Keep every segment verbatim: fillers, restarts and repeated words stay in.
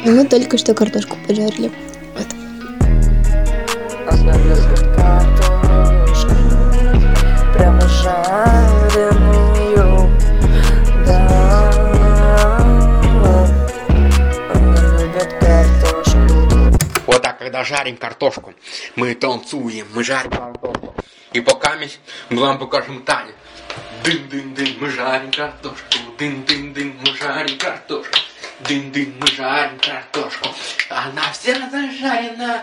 И мы только что картошку пожарили. Вот. Она любит картошку, прямо жареную, да. Она любит картошку. Вот так, когда жарим картошку, мы танцуем, мы жарим картошку. И пока мы вам покажем танец. Дын-дын-дын, мы жарим картошку. Дын-дын-дын, мы жарим картошку. Дын-дын, мы жарим картошку. Она вся зажарена.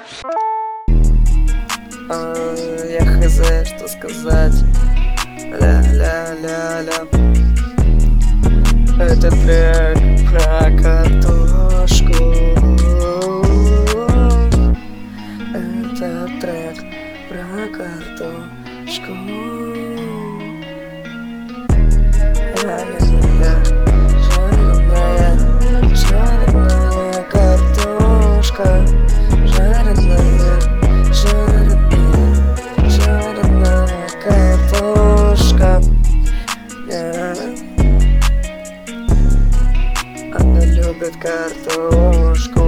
А, я хз, что сказать. Ля-ля-ля-ля. Это трек про картошку. Это трек про картошку. Ля-ля-ля. Жареная, жареная картошка. Жареная, жареная, жареная картошка. Yeah. Она любит картошку.